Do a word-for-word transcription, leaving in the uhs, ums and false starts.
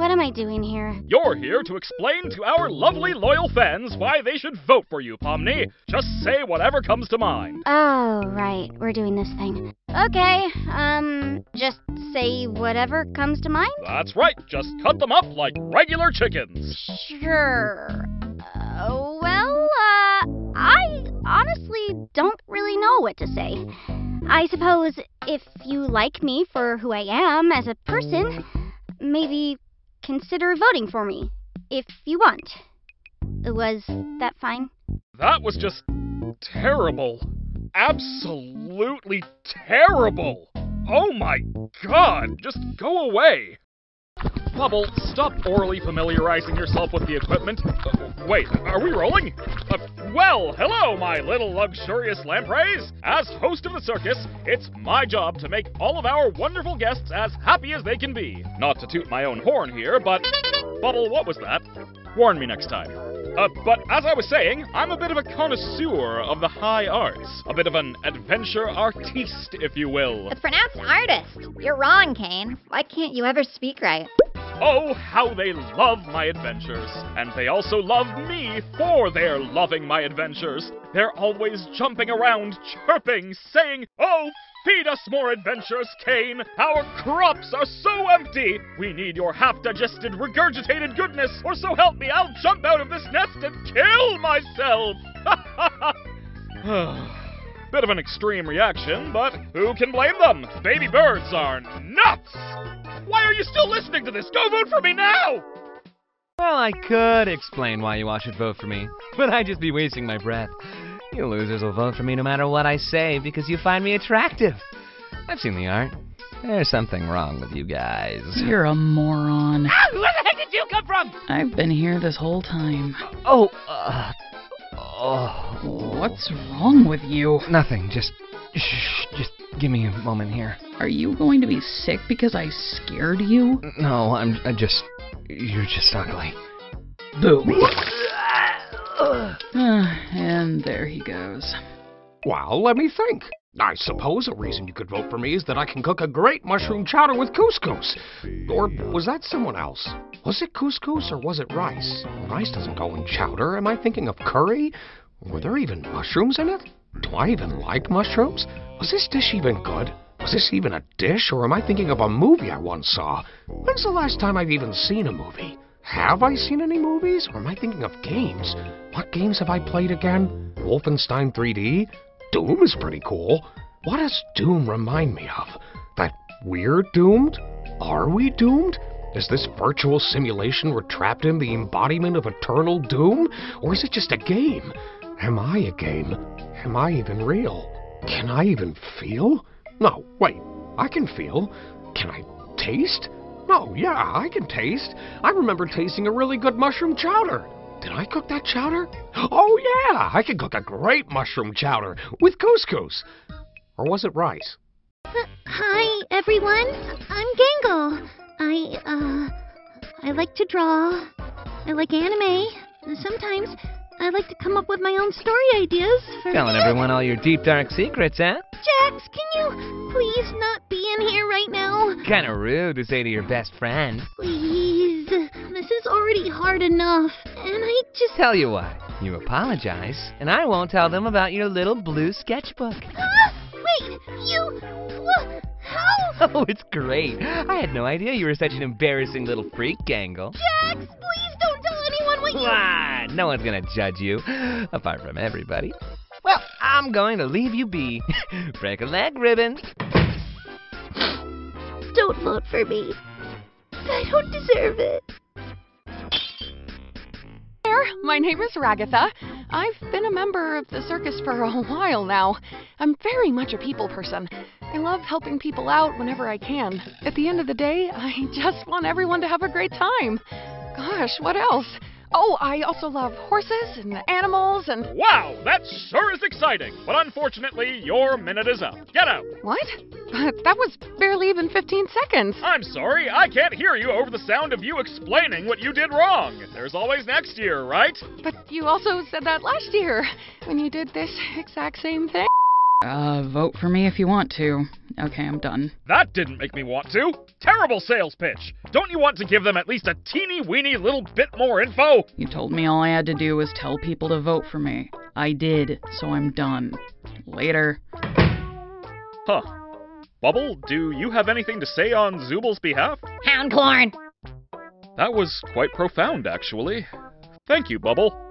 what am I doing here? You're here to explain to our lovely loyal fans why they should vote for you, Pomni. Just say whatever comes to mind. Oh, right. We're doing this thing. Okay, um, just say whatever comes to mind? That's right. Just cut them up like regular chickens. Sure. Uh, well, uh, I honestly don't really know what to say. I suppose if you like me for who I am as a person, maybe consider voting for me, if you want. Was that fine? That was just terrible. Absolutely terrible. Oh my god, just go away. Bubble, stop orally familiarizing yourself with the equipment. Uh, wait, are we rolling? Uh, well, hello, my little luxurious lampreys. As host of the circus, it's my job to make all of our wonderful guests as happy as they can be. Not to toot my own horn here, but... Bubble, what was that? Warn me next time. Uh, but as I was saying, I'm a bit of a connoisseur of the high arts. A bit of an adventure artiste, if you will. It's pronounced artist. You're wrong, Kane. Why can't you ever speak right? Oh, how they love my adventures. And they also love me for their loving my adventures. They're always jumping around, chirping, saying, "Oh, feed us more adventures, Kane! Our crops are so empty! We need your half-digested, regurgitated goodness, or so help me, I'll jump out of this nest and kill myself!" Bit of an extreme reaction, but who can blame them? Baby birds are nuts! Why are you still listening to this? Go vote for me now! Well, I could explain why you all should vote for me, but I'd just be wasting my breath. You losers will vote for me no matter what I say because you find me attractive. I've seen the art. There's something wrong with you guys. You're a moron. Ah, where the heck did you come from? I've been here this whole time. Oh, uh... Oh... What's wrong with you? Nothing, just... Shh, just give me a moment here. Are you going to be sick because I scared you? No, I'm I just... You're just ugly. Boo. And there he goes. Well, let me think. I suppose a reason you could vote for me is that I can cook a great mushroom chowder with couscous. Or was that someone else? Was it couscous or was it rice? Rice doesn't go in chowder. Am I thinking of curry? Were there even mushrooms in it? Do I even like mushrooms? Was this dish even good? Was this even a dish, or am I thinking of a movie I once saw? When's the last time I've even seen a movie? Have I seen any movies, or am I thinking of games? What games have I played again? Wolfenstein three D? Doom is pretty cool. What does Doom remind me of? That we're doomed? Are we doomed? Is this virtual simulation we're trapped in the embodiment of eternal doom? Or is it just a game? Am I a game? Am I even real? Can I even feel? No, wait, I can feel. Can I taste? No, yeah, I can taste. I remember tasting a really good mushroom chowder. Did I cook that chowder? Oh yeah, I can cook a great mushroom chowder with couscous. Or was it rice? Uh, hi, everyone. I'm Gangle. I, uh, I like to draw. I like anime. Sometimes I like to come up with my own story ideas for... Telling everyone all your deep, dark secrets, huh? Jax, can you please not be in here right now? Kinda rude to say to your best friend. Please. This is already hard enough. And I just... Tell you what, you apologize, and I won't tell them about your little blue sketchbook. Ah! Wait, you... What? How? Oh, it's great. I had no idea you were such an embarrassing little freak, Gangle. Jax, please don't tell anyone what you... Ah, no one's gonna judge you, apart from everybody. Well, I'm going to leave you be. Break a leg, ribbon. Don't vote for me. I don't deserve it. My name is Ragatha. I've been a member of the circus for a while now. I'm very much a people person. I love helping people out whenever I can. At the end of the day, I just want everyone to have a great time. Gosh, what else? Oh, I also love horses and animals and... Wow, that sure is exciting. But unfortunately, your minute is up. Get out. What? That was barely even fifteen seconds. I'm sorry, I can't hear you over the sound of you explaining what you did wrong. There's always next year, right? But you also said that last year, when you did this exact same thing. Uh, vote for me if you want to. Okay, I'm done. That didn't make me want to. Terrible sales pitch. Don't you want to give them at least a teeny weeny little bit more info? You told me all I had to do was tell people to vote for me. I did, so I'm done. Later. Huh. Bubble, do you have anything to say on Zubal's behalf? Hound corn. That was quite profound, actually. Thank you, Bubble.